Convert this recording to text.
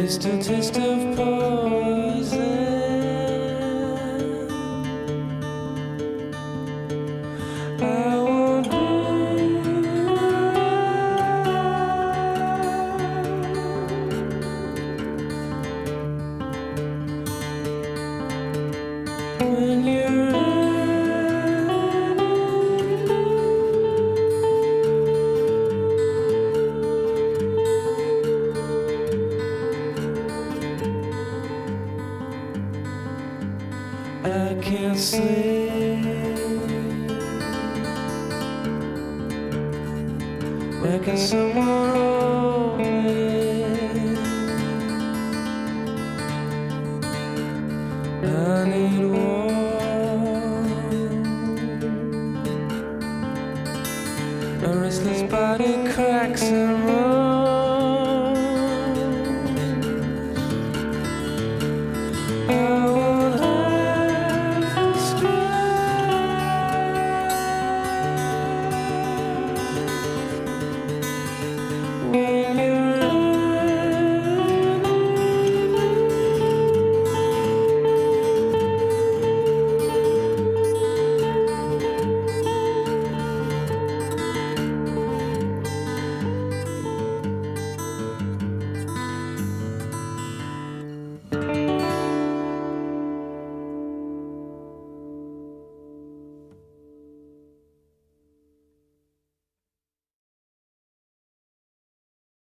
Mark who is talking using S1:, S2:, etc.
S1: still taste of poison. I want when you're I can't sleep. Where can someone hold me? I need warmth. A restless body cracks and runs.